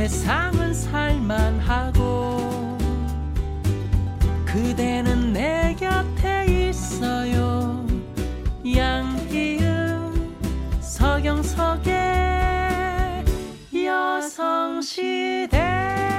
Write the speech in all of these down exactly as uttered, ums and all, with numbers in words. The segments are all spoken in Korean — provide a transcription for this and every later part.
세상은 살만하고 그대는 내 곁에 있어요. 양희은 서경석의 여성시대.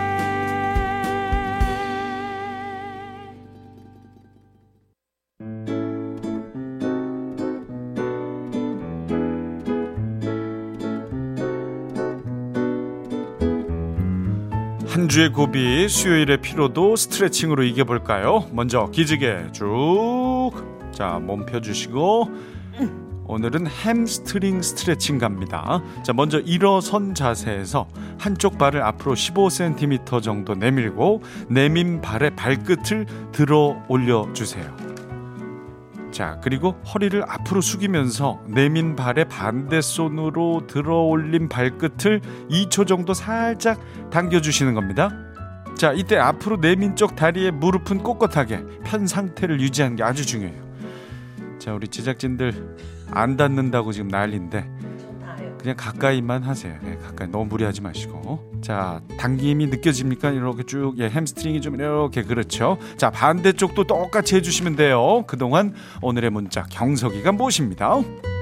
한 주의 고비, 수요일의 피로도 스트레칭으로 이겨볼까요? 먼저 기지개 쭉. 자, 몸 펴주시고 오늘은 햄스트링 스트레칭 갑니다. 자, 먼저 일어선 자세에서 한쪽 발을 앞으로 십오 센티미터 정도 내밀고 내민 발의 발끝을 들어 올려주세요. 자, 그리고 허리를 앞으로 숙이면서 내민 발의 반대손으로 들어 올린 발끝을 이 초 정도 살짝 당겨주시는 겁니다. 자, 이때 앞으로 내민 쪽 다리의 무릎은 꼿꼿하게 편 상태를 유지하는 게 아주 중요해요. 자, 우리 제작진들 안 닿는다고 지금 난리인데 그냥 가까이만 하세요. 네, 가까이 너무 무리하지 마시고. 자, 당김이 느껴집니까? 이렇게 쭉, 예, 햄스트링이 좀 이렇게, 그렇죠. 자, 반대쪽도 똑같이 해주시면 돼요. 그동안 오늘의 문자 경석이가 모십니다.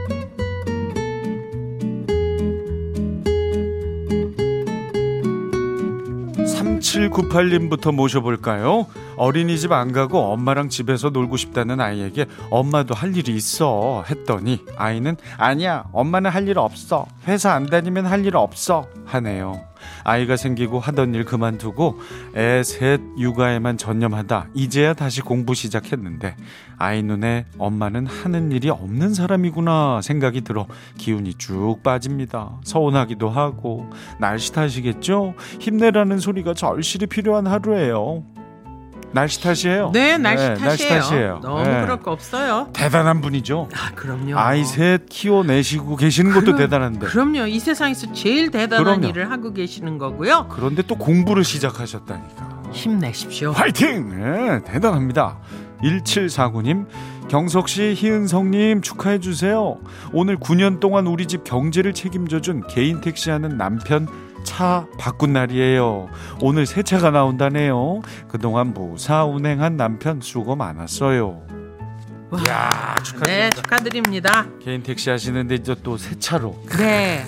삼칠구팔 님부터 모셔볼까요? 어린이집 안 가고 엄마랑 집에서 놀고 싶다는 아이에게 엄마도 할 일이 있어 했더니 아이는 아니야, 엄마는 할 일 없어, 회사 안 다니면 할 일 없어 하네요. 아이가 생기고 하던 일 그만두고 애 셋 육아에만 전념하다 이제야 다시 공부 시작했는데 아이 눈에 엄마는 하는 일이 없는 사람이구나 생각이 들어 기운이 쭉 빠집니다. 서운하기도 하고. 날씨 탓이겠죠? 힘내라는 소리가 절실히 필요한 하루예요. 날씨 탓이에요. 네, 날씨 네, 탓이에요. 날씨 탓이에요. 너무 네. 그럴 거 없어요. 대단한 분이죠. 아, 그럼요. 아이 셋 키워내시고 계시는 것도 그럼, 대단한데. 그럼요. 이 세상에서 제일 대단한 그럼요. 일을 하고 계시는 거고요. 그런데 또 공부를 시작하셨다니까. 힘내십시오. 화이팅! 네, 대단합니다. 일칠사구 님, 경석씨, 희은성님 축하해주세요. 오늘 구 년 동안 우리 집 경제를 책임져준 개인 택시하는 남편 차 바꾼 날이에요. 오늘 새 차가 나온다네요. 그동안 무사 운행한 남편 수고 많았어요. 와, 이야, 축하드립니다. 네, 축하드립니다. 개인 택시 하시는데 이제 또 새 차로. 네.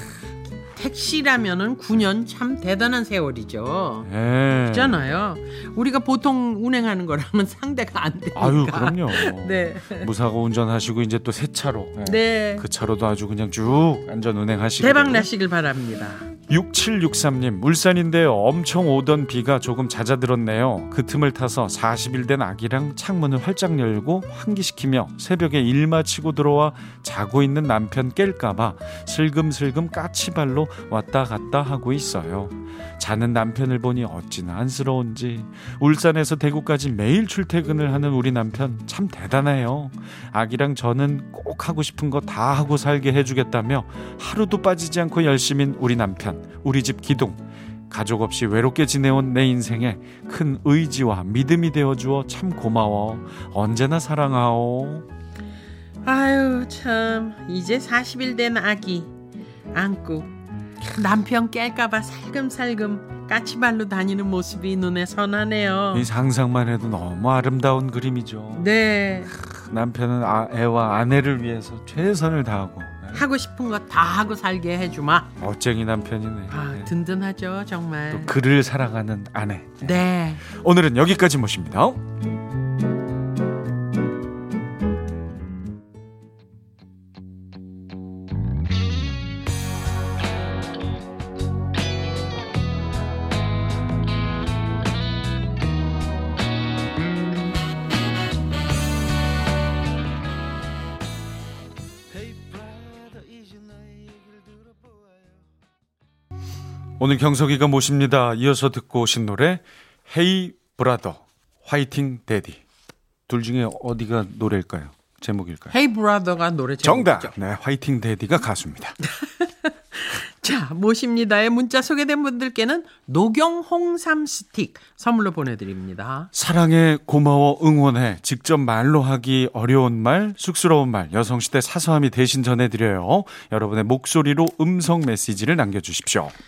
택시라면은 구 년 참 대단한 세월이죠. 네. 그렇잖아요. 우리가 보통 운행하는 거랑은 상대가 안 되니까. 아유, 그럼요. 네. 무사고 운전하시고 이제 또 새 차로. 네. 네. 그 차로도 아주 그냥 쭉 안전 운행하시고. 대박 나시길 바랍니다. 육칠육삼 님, 울산인데요. 엄청 오던 비가 조금 잦아들었네요. 그 틈을 타서 사십 일 된 아기랑 창문을 활짝 열고 환기시키며 새벽에 일 마치고 들어와 자고 있는 남편 깰까봐 슬금슬금 까치발로 왔다 갔다 하고 있어요. 자는 남편을 보니 어찌나 안쓰러운지. 울산에서 대구까지 매일 출퇴근을 하는 우리 남편 참 대단해요. 아기랑 저는 꼭 하고 싶은 거 다 하고 살게 해주겠다며 하루도 빠지지 않고 열심인 우리 남편, 우리 집 기둥. 가족 없이 외롭게 지내온 내 인생에 큰 의지와 믿음이 되어주어 참 고마워. 언제나 사랑하오. 아유, 참 이제 사십 일 된 아기 안고 남편 깰까봐 살금살금 까치발로 다니는 모습이 눈에 선하네요. 이 상상만 해도 너무 아름다운 그림이죠. 네. 남편은 아, 애와 아내를 위해서 최선을 다하고 하고 싶은 거 다 하고 살게 해주마. 멋쟁이 남편이네. 아, 네. 든든하죠 정말. 또 그를 사랑하는 아내. 네. 오늘은 여기까지 모십니다. 오늘 경석이가 모십니다. 이어서 듣고 오신 노래 헤이 브라더, 화이팅 데디. 둘 중에 어디가 노래일까요? 제목일까요? 헤이 브라더가 노래 제목이죠. 정답. 네, 화이팅 데디가 가수입니다. 자, 모십니다의 문자 소개된 분들께는 녹용 홍삼 스틱 선물로 보내드립니다. 사랑해, 고마워, 응원해. 직접 말로 하기 어려운 말, 쑥스러운 말, 여성시대 사서함이 대신 전해드려요. 여러분의 목소리로 음성 메시지를 남겨주십시오.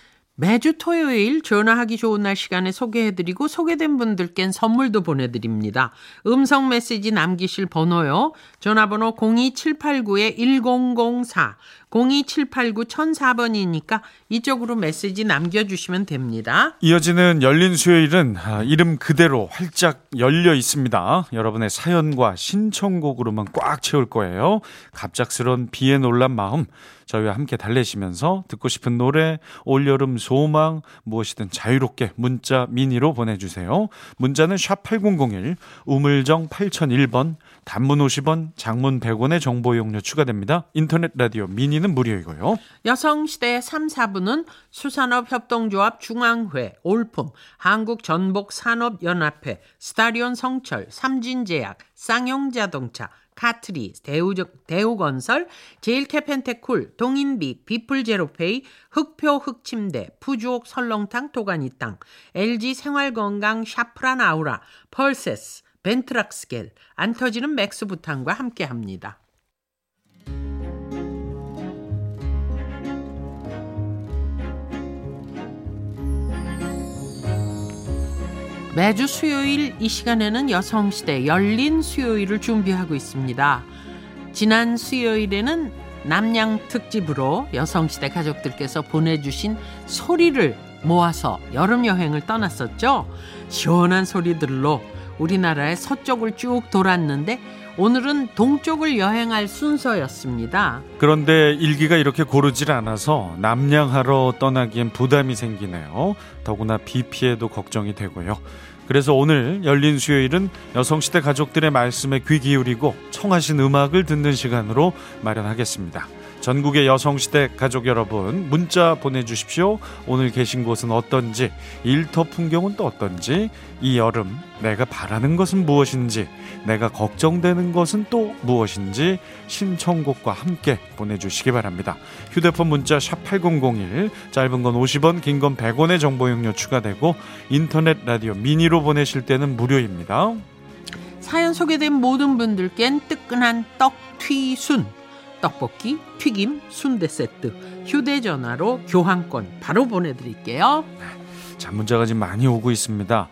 매주 토요일 전화하기 좋은 날 시간에 소개해드리고 소개된 분들께는 선물도 보내드립니다. 음성 메시지 남기실 번호요. 전화번호 공이 칠팔구 일공공사 공이 칠팔구 천사 번이니까 이쪽으로 메시지 남겨주시면 됩니다. 이어지는 열린 수요일은 이름 그대로 활짝 열려 있습니다. 여러분의 사연과 신청곡으로만 꽉 채울 거예요. 갑작스런 비에 놀란 마음 저희와 함께 달래시면서 듣고 싶은 노래, 올여름 소망 무엇이든 자유롭게 문자 미니로 보내주세요. 문자는 샵 팔공공일, 우물정 팔공공일 번, 단문 오십 원, 장문 백 원의 정보 이용료 추가됩니다. 인터넷 라디오 미니는 무료이고요. 여성시대 삼, 사부는 수산업협동조합 중앙회, 올품, 한국전복산업연합회, 스타리온 성철, 삼진제약, 쌍용자동차, 카트리, 대우, 대우건설, 제일캐펜테쿨, 동인비, 비플제로페이, 흑표 흑침대, 푸주옥 설렁탕 도가니땅, 엘지 생활건강 샤프란 아우라, 펄세스, 벤트락스겔, 안 터지는 맥스부탄과 함께합니다. 매주 수요일 이 시간에는 여성시대 열린 수요일을 준비하고 있습니다. 지난 수요일에는 남양 특집으로 여성시대 가족들께서 보내주신 소리를 모아서 여름여행을 떠났었죠. 시원한 소리들로 우리나라의 서쪽을 쭉 돌았는데 오늘은 동쪽을 여행할 순서였습니다. 그런데 일기가 이렇게 고르질 않아서 남양하러 떠나기엔 부담이 생기네요. 더구나 비 피해도 걱정이 되고요. 그래서 오늘 열린 수요일은 여성시대 가족들의 말씀에 귀 기울이고 청하신 음악을 듣는 시간으로 마련하겠습니다. 전국의 여성시대 가족 여러분 문자 보내주십시오. 오늘 계신 곳은 어떤지, 일터 풍경은 또 어떤지, 이 여름 내가 바라는 것은 무엇인지, 내가 걱정되는 것은 또 무엇인지 신청곡과 함께 보내주시기 바랍니다. 휴대폰 문자 샵 팔공공일, 짧은 건 오십 원, 긴 건 백 원의 정보 이용료 추가되고 인터넷 라디오 미니로 보내실 때는 무료입니다. 사연 소개된 모든 분들께는 뜨끈한 떡튀순, 떡볶이, 튀김, 순대 세트, 휴대전화로 교환권 바로 보내드릴게요. 자, 문자가 지금 많이 오고 있습니다.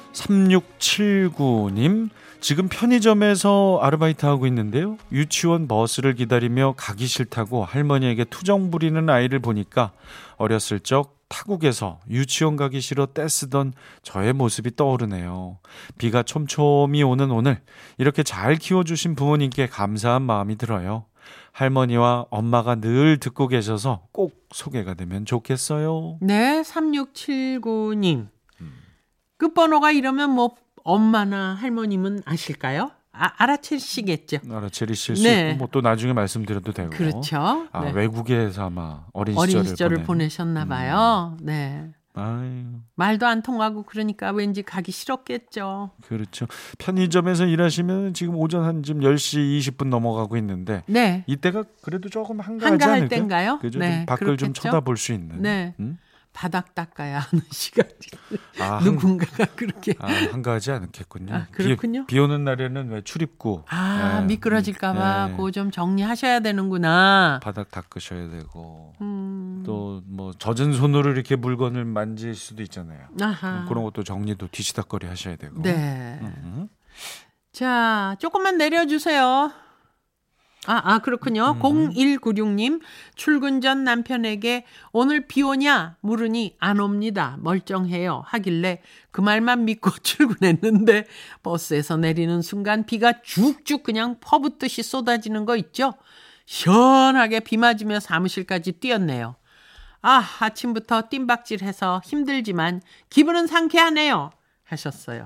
삼육칠구 님, 지금 편의점에서 아르바이트하고 있는데요. 유치원 버스를 기다리며 가기 싫다고 할머니에게 투정 부리는 아이를 보니까 어렸을 적 타국에서 유치원 가기 싫어 떼쓰던 저의 모습이 떠오르네요. 비가 촘촘히 오는 오늘 이렇게 잘 키워주신 부모님께 감사한 마음이 들어요. 할머니와 엄마가 늘 듣고 계셔서 꼭 소개가 되면 좋겠어요. 네, 삼육칠구 님. 끝번호가 이러면 뭐 엄마나 할머님은 아실까요? 아, 알아채시겠죠. 알아채리실 수 네. 있고 뭐 또 나중에 말씀드려도 되고. 그렇죠. 아, 네. 외국에서 아마 어린, 어린 시절을, 시절을 보낸. 보내셨나 봐요. 음. 네. 아유. 말도 안 통하고 그러니까 왠지 가기 싫었겠죠. 그렇죠. 편의점에서 일하시면 지금 오전 한 지금 열 시 이십 분 넘어가고 있는데 네. 이때가 그래도 조금 한가하지 한가할 않을까요? 때인가요? 그죠? 네, 좀 밖을 그렇겠죠? 좀 쳐다볼 수 있는. 네. 음? 바닥 닦아야 하는 시간이 아, 누군가가 그렇게 아, 한가하지 않겠군요. 아, 그렇군요. 비, 비 오는 날에는 왜 출입구 아 네. 미끄러질까봐 네. 그거 좀 정리하셔야 되는구나. 바닥 닦으셔야 되고 음. 또 뭐 젖은 손으로 이렇게 물건을 만질 수도 있잖아요. 아하. 그런 것도 정리도 뒤치다거리 하셔야 되고. 네. 음. 자 조금만 내려주세요. 아, 아 그렇군요. 음. 공일구육 님 출근 전 남편에게 오늘 비 오냐 물으니 안 옵니다. 멀쩡해요 하길래 그 말만 믿고 출근했는데 버스에서 내리는 순간 비가 쭉쭉 그냥 퍼붓듯이 쏟아지는 거 있죠. 시원하게 비 맞으며 사무실까지 뛰었네요. 아 아침부터 뜀박질해서 힘들지만 기분은 상쾌하네요 하셨어요.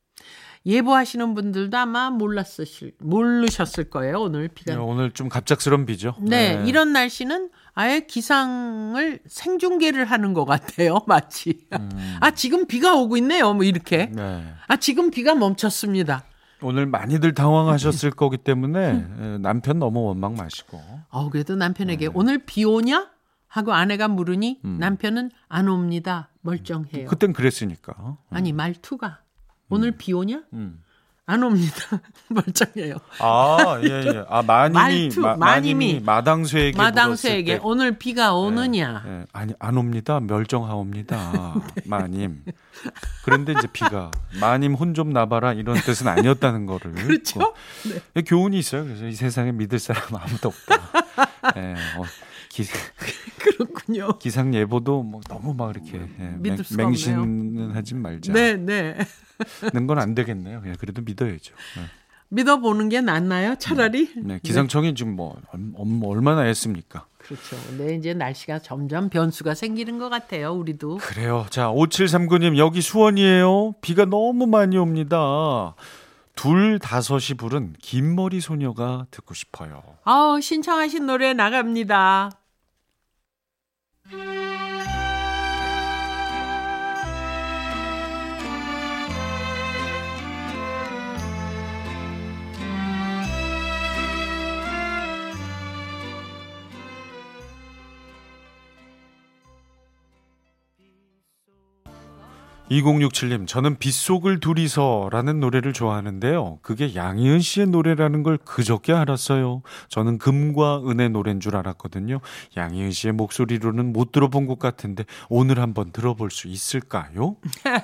예보하시는 분들도 아마 몰랐으실, 모르셨을 거예요. 오늘 비가. 네, 오늘 좀 갑작스러운 비죠. 네, 네. 이런 날씨는 아예 기상을 생중계를 하는 것 같아요. 마치. 음. 아, 지금 비가 오고 있네요. 뭐 이렇게. 네. 아, 지금 비가 멈췄습니다. 오늘 많이들 당황하셨을 거기 때문에 남편 너무 원망 마시고. 어, 그래도 남편에게 네. 오늘 비 오냐? 하고 아내가 물으니 음. 남편은 안 옵니다. 멀쩡해요. 그땐 그랬으니까. 아니, 말투가 오늘 비 오냐? 음. 안 옵니다. 멀쩡해요. 아, 예, 예. 아, 마님이, 말투, 마, 마님이 마당쇠에게 마당쇠에게 물었을 때. 오늘 비가 오느냐. 예, 예. 아니, 안 옵니다. 멸정하옵니다. 네. 마님. 그런데 이제 비가 마님 혼 좀 나봐라 이런 뜻은 아니었다는 거를. 그렇죠? 네. 교훈이 있어요. 그래서 이 세상에 믿을 사람 아무도 없다. 예, 어, 기, 그렇군요. 기상 예보도 뭐 너무 막 이렇게 예, 믿을 맹, 수가 맹신은 하지 말자. 네, 네. 는 건 안 되겠네요. 그냥 그래도 믿어야죠. 네. 믿어보는 게 낫나요? 차라리? 네, 기상청이 지금 뭐 얼- 얼마나 했습니까? 그렇죠. 근데 이제 날씨가 점점 변수가 생기는 것 같아요. 우리도. 그래요. 자, 오칠삼구 님 여기 수원이에요. 비가 너무 많이 옵니다. 둘 다섯이 부른 긴머리 소녀가 듣고 싶어요. 아, 신청하신 노래 나갑니다. 이공육칠 님 저는 빗속을 둘이서라는 노래를 좋아하는데요. 그게 양희은 씨의 노래라는 걸 그저께 알았어요. 저는 금과 은의 노래인 줄 알았거든요. 양희은 씨의 목소리로는 못 들어본 것 같은데 오늘 한번 들어볼 수 있을까요?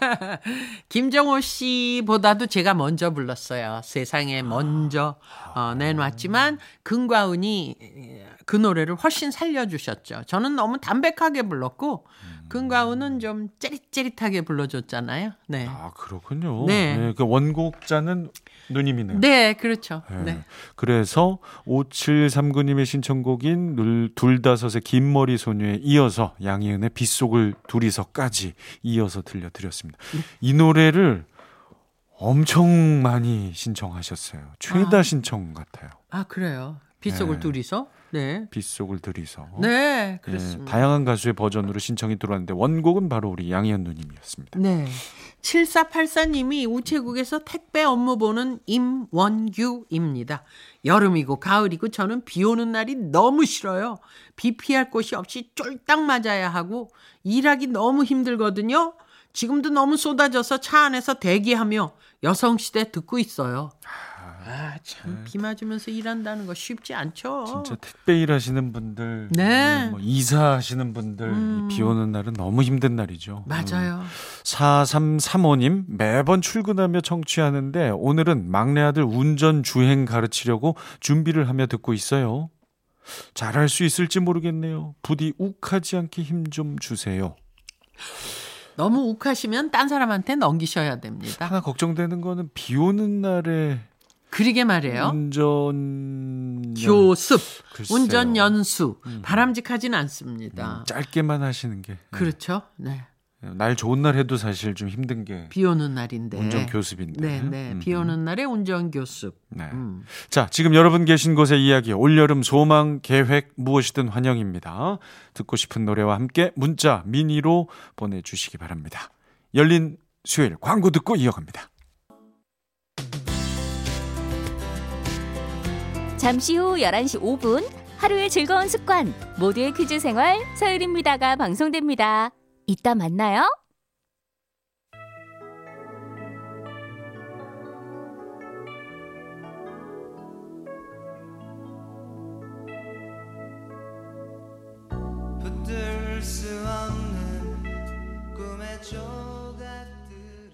김정호 씨보다도 제가 먼저 불렀어요. 세상에 먼저 어, 내놨지만 금과 은이 그 노래를 훨씬 살려주셨죠. 저는 너무 담백하게 불렀고 금과 은은 좀 찌릿찌릿하게 불러줬잖아요. 네, 아, 그렇군요. 네. 네, 그 원곡자는 누님이네요. 네, 그렇죠. 네. 네. 그래서 오칠삼구 님의 신청곡인 눌- 둘다섯의 긴머리 소녀에 이어서 양희은의 빗속을 둘이서까지 이어서 들려드렸습니다. 이 노래를 엄청 많이 신청하셨어요. 최다 아. 신청 같아요. 아, 그래요. 빗속을 네. 둘이서? 네. 빗속을 둘이서. 네, 예, 그렇습니다. 다양한 가수의 버전으로 신청이 들어왔는데 원곡은 바로 우리 양희은 누님이었습니다. 네. 칠사팔사 님이 우체국에서 택배 업무 보는 임원규입니다. 여름이고 가을이고 저는 비 오는 날이 너무 싫어요. 비 피할 곳이 없이 쫄딱 맞아야 하고 일하기 너무 힘들거든요. 지금도 너무 쏟아져서 차 안에서 대기하며 여성시대 듣고 있어요. 아, 참 비 맞으면서 일한다는 거 쉽지 않죠. 진짜 택배 일하시는 분들, 네. 뭐 이사하시는 분들, 음. 비 오는 날은 너무 힘든 날이죠. 맞아요. 사삼삼오 님 매번 출근하며 청취하는데 오늘은 막내 아들 운전 주행 가르치려고 준비를 하며 듣고 있어요. 잘할 수 있을지 모르겠네요. 부디 욱하지 않게 힘 좀 주세요. 너무 욱하시면 딴 사람한테 넘기셔야 됩니다. 하나 걱정되는 거는 비 오는 날에 그러게 말이에요. 운전 교습, 글쎄요. 운전 연수 음. 바람직하진 않습니다. 음, 짧게만 하시는 게. 네. 그렇죠. 네. 날 좋은 날 해도 사실 좀 힘든 게 비 오는 날인데. 운전 교습인데. 네, 네. 음. 비 오는 날에 운전 교습. 네. 음. 자, 지금 여러분 계신 곳의 이야기, 올여름 소망, 계획 무엇이든 환영입니다. 듣고 싶은 노래와 함께 문자, 미니로 보내주시기 바랍니다. 열린 수요일 광고 듣고 이어갑니다. 잠시 후 열한 시 오 분 하루의 즐거운 습관 모두의 퀴즈 생활 서율입니다가 방송됩니다. 이따 만나요. 붙들 수 없는 꿈의 조각들을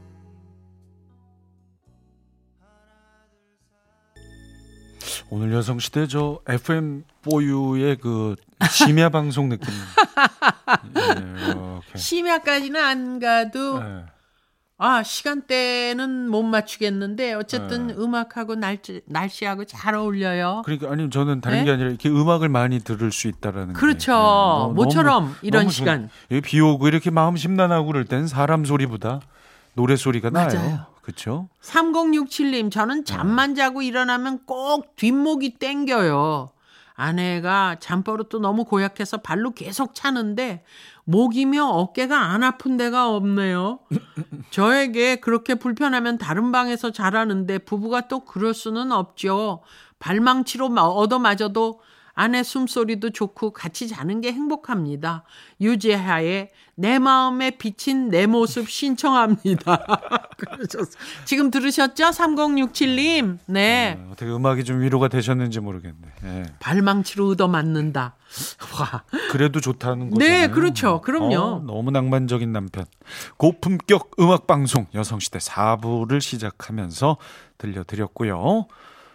오늘 여성시대 저 에프엠 포유의 그 심야 방송 느낌. 네, 이렇게. 심야까지는 안 가도 네. 아, 시간대는 못 맞추겠는데 어쨌든 네. 음악하고 날씨, 날씨하고 잘 어울려요. 그러니까 아니 저는 다른 네? 게 아니라 이렇게 음악을 많이 들을 수 있다라는 게. 그렇죠. 네, 너무- 모처럼 너무- 이런 너무 시간. 좋- 비 오고 이렇게 마음 심란하고 그럴 땐 사람 소리보다 노래 소리가 나요. 맞아요. 그렇죠? 삼공육칠 님, 저는 잠만 자고 일어나면 꼭 뒷목이 땡겨요. 아내가 잠버릇도 너무 고약해서 발로 계속 차는데 목이며 어깨가 안 아픈 데가 없네요. 저에게 그렇게 불편하면 다른 방에서 자라는데 부부가 또 그럴 수는 없죠. 발망치로 얻어맞아도 아내 숨소리도 좋고 같이 자는 게 행복합니다. 유재하의 내 마음에 비친 내 모습 신청합니다. 그러셨어요. 지금 들으셨죠? 삼공육칠 님. 네. 네, 어떻게 음악이 좀 위로가 되셨는지 모르겠네. 네. 발망치로 얻어맞는다. 와. 그래도 좋다는 거죠. 네, 그렇죠. 그럼요. 어, 너무 낭만적인 남편. 고품격 음악방송 여성시대 사 부를 시작하면서 들려드렸고요.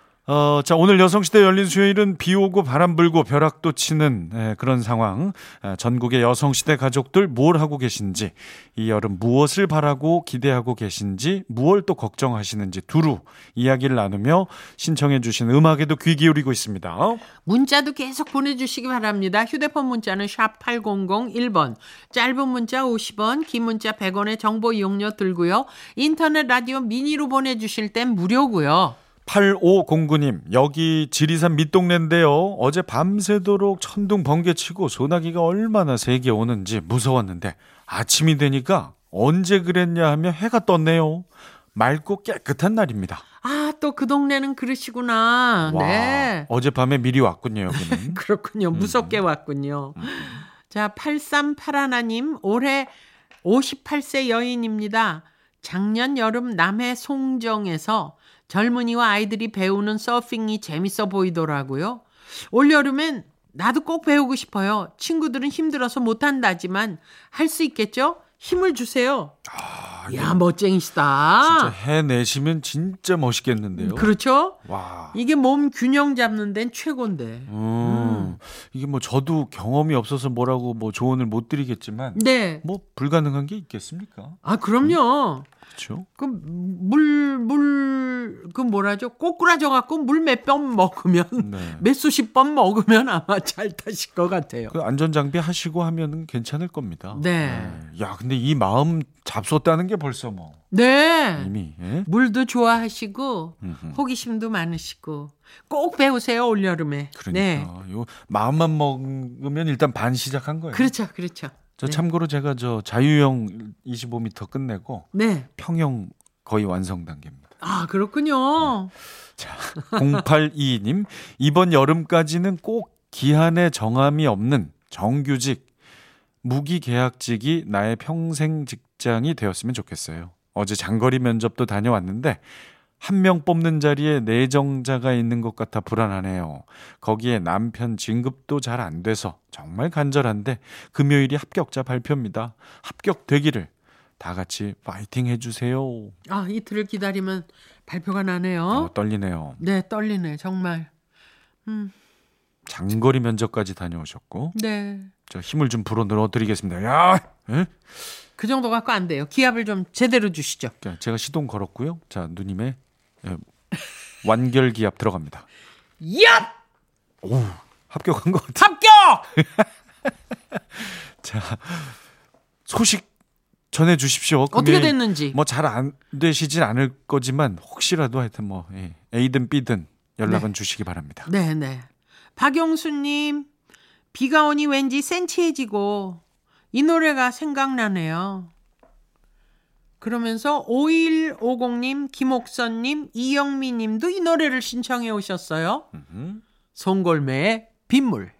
어, 자, 오늘 여성시대 열린 수요일은 비 오고 바람 불고 벼락도 치는 에, 그런 상황. 에, 전국의 여성시대 가족들 뭘 하고 계신지, 이 여름 무엇을 바라고 기대하고 계신지, 무엇을 또 걱정하시는지 두루 이야기를 나누며 신청해 주신 음악에도 귀 기울이고 있습니다. 문자도 계속 보내주시기 바랍니다. 휴대폰 문자는 샵 팔공공일 번, 짧은 문자 오십 원, 긴 문자 백 원의 정보 이용료 들고요. 인터넷 라디오 미니로 보내주실 땐 무료고요. 팔오공구 님, 여기 지리산 밑동네인데요. 어제 밤새도록 천둥 번개치고 소나기가 얼마나 세게 오는지 무서웠는데 아침이 되니까 언제 그랬냐 하며 해가 떴네요. 맑고 깨끗한 날입니다. 아, 또 그 동네는 그러시구나. 와, 네. 어젯밤에 미리 왔군요, 여기는. 그렇군요. 무섭게 음. 왔군요. 음. 자, 팔삼팔일 님, 올해 오십팔 세 여인입니다. 작년 여름 남해 송정에서 젊은이와 아이들이 배우는 서핑이 재밌어 보이더라고요. 올여름엔 나도 꼭 배우고 싶어요. 친구들은 힘들어서 못한다지만 할 수 있겠죠? 힘을 주세요. 아, 야, 멋쟁이시다. 진짜 해내시면 진짜 멋있겠는데요. 그렇죠? 와. 이게 몸 균형 잡는 데는 최고인데. 음, 음. 이게 뭐 저도 경험이 없어서 뭐라고 뭐 조언을 못 드리겠지만, 네. 뭐 불가능한 게 있겠습니까? 아, 그럼요. 그렇죠. 그 물, 물, 그 뭐라죠? 꼬꾸라져 갖고 물 몇 번 먹으면, 네. 몇 수십 번 먹으면 아마 잘 타실 것 같아요. 그 안전장비 하시고 하면 괜찮을 겁니다. 네. 네. 야, 근데 이 마음 잡섰다는 게 벌써 뭐 네. 이미. 예? 물도 좋아하시고, 음흠. 호기심도 많으시고, 꼭 배우세요, 올여름에. 그러니까 네. 요 마음만 먹으면 일단 반 시작한 거예요. 그렇죠, 그렇죠. 저 네. 참고로 제가 저 자유형 이십오 미터 끝내고 네. 평형 거의 완성 단계입니다. 아, 그렇군요. 자, 공팔이이 님, 이번 여름까지는 꼭 기한에 정함이 없는 정규직, 무기계약직이 나의 평생 직장이 되었으면 좋겠어요. 어제 장거리 면접도 다녀왔는데 한 명 뽑는 자리에 내정자가 있는 것 같아 불안하네요. 거기에 남편 진급도 잘 안 돼서 정말 간절한데 금요일이 합격자 발표입니다. 합격되기를 다 같이 파이팅 해주세요. 아, 이틀을 기다리면 발표가 나네요. 어, 떨리네요. 네, 떨리네, 정말. 음, 장거리 면접까지 다녀오셨고, 네. 저 힘을 좀 불어 넣어드리겠습니다. 야, 에? 그 정도 갖고 안 돼요. 기합을 좀 제대로 주시죠. 제가 시동 걸었고요. 자, 누님의 예, 완결 기합 들어갑니다. 얍! 오, 합격한 것 같아요. 합격! 자, 소식 전해 주십시오. 어떻게 됐는지. 뭐 잘 안 되시진 않을 거지만 혹시라도 하여튼 뭐 예, A든 B든 연락은 네. 주시기 바랍니다. 네, 네. 박용수님, 비가 오니 왠지 센치해지고 이 노래가 생각나네요. 그러면서 오일오공 님, 김옥선님, 이영미님도 이 노래를 신청해 오셨어요. 음흠. 송골매의 빗물.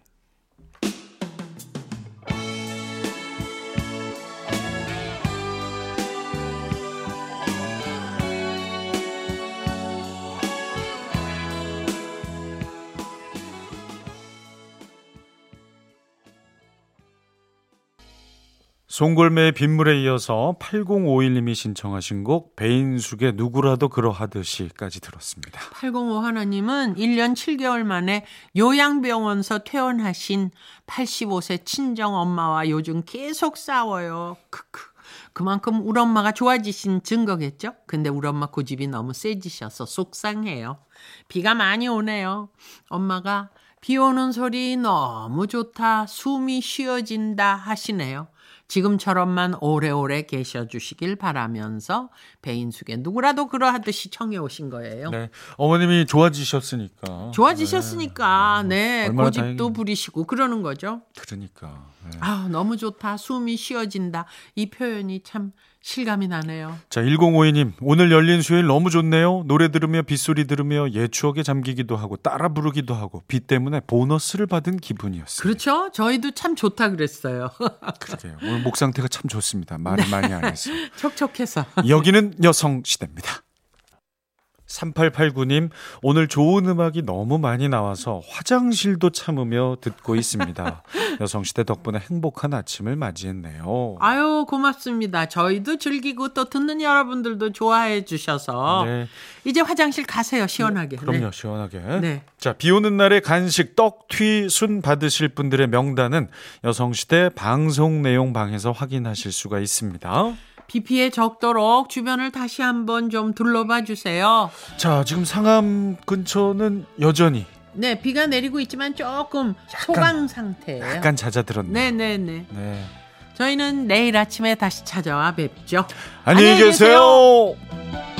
송골매의 빗물에 이어서 팔공오일 님이 신청하신 곡 배인숙의 누구라도 그러하듯이까지 들었습니다. 팔공오 하나님은 일 년 칠 개월 만에 요양병원서 퇴원하신 팔십오 세 친정엄마와 요즘 계속 싸워요. 크크. 그만큼 우리 엄마가 좋아지신 증거겠죠? 근데 우리 엄마 고집이 너무 세지셔서 속상해요. 비가 많이 오네요. 엄마가 비 오는 소리 너무 좋다, 숨이 쉬어진다 하시네요. 지금처럼만 오래오래 계셔주시길 바라면서 배인숙의 누구라도 그러하듯이 청해 오신 거예요. 네, 어머님이 좋아지셨으니까. 좋아지셨으니까 네, 얼마나 고집도 다행이에요. 부리시고 그러는 거죠. 그러니까. 네. 아, 너무 좋다, 숨이 쉬어진다. 이 표현이 참 실감이 나네요. 자, 일공오이 님, 오늘 열린 수요일 너무 좋네요. 노래 들으며 빗소리 들으며 옛 추억에 잠기기도 하고 따라 부르기도 하고 비 때문에 보너스를 받은 기분이었어요. 그렇죠? 저희도 참 좋다 그랬어요. 그러게요. 오늘 목 상태가 참 좋습니다. 말을 많이 안 했어요. 촉촉해서. 여기는 여성시대입니다. 삼팔팔구 님, 오늘 좋은 음악이 너무 많이 나와서 화장실도 참으며 듣고 있습니다. 여성시대 덕분에 행복한 아침을 맞이했네요. 아유, 고맙습니다. 저희도 즐기고 또 듣는 여러분들도 좋아해 주셔서 네. 이제 화장실 가세요. 시원하게. 그럼요, 네. 시원하게. 네. 자, 비 오는 날에 간식, 떡, 튀, 순 받으실 분들의 명단은 여성시대 방송 내용 방에서 확인하실 수가 있습니다. 비 피해 적도록 주변을 다시 한번 좀 둘러봐 주세요. 자, 지금 상암 근처는 여전히 네, 비가 내리고 있지만 조금 소강 상태예요. 약간 잦아들었네요. 네네네. 네. 저희는 내일 아침에 다시 찾아와 뵙죠. 안녕히 계세요.